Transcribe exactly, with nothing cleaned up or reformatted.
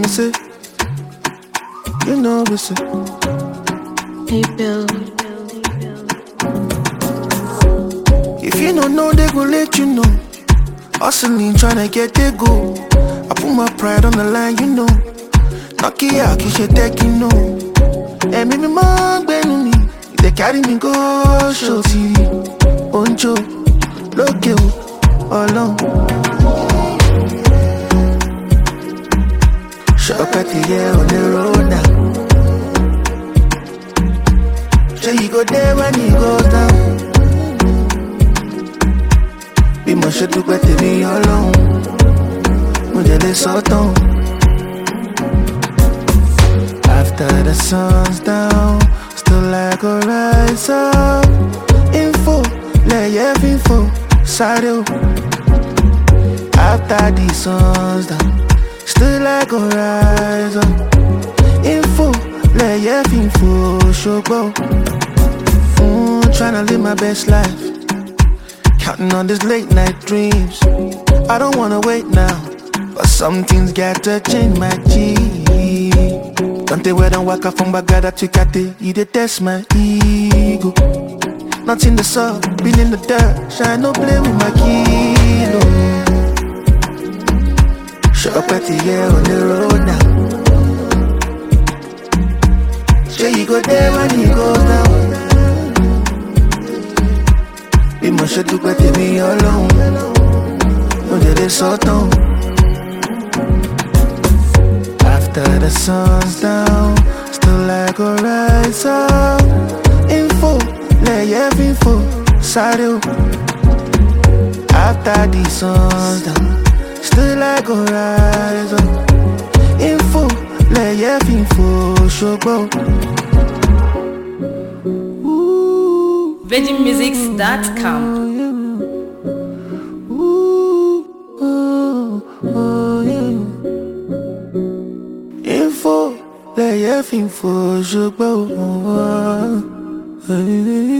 me say, you know we say. Hey Bill. If you don't know, they gon' let you know. Hustling, tryna get they go. I put my pride on the line, you know. Knocky out, you should take, you know. And me, me, man, me. They carry me go, show T V. Onjo, look you, alone. Shut up at the air on the road now. So you go there when you go down. Be my shit to get to me alone. When they sort on. After the sun's down, still I go rise up. Info, let yeah info, saddle. After the sun's down, still I go rise up. Info, let yeah info, show go. Mm, tryna live my best life. Counting on these late night dreams. I don't wanna wait now, but some things got to change, my G. Don't they wear them waka from Bagada to Kate. You dey test my ego. Not in the sun, been in the dirt. Shine no play with my kilo. Shut up at the air on the road now. Sure you go there when you go down. Be my shit to get me alone. When they sort on. After the sun's down, still I go rise up. Info, let yeah info, saddle. After the sun's down, still I go rise up. Info, let yeah info, show go. Virgin Musics dot com. Info, let yeah info, show go.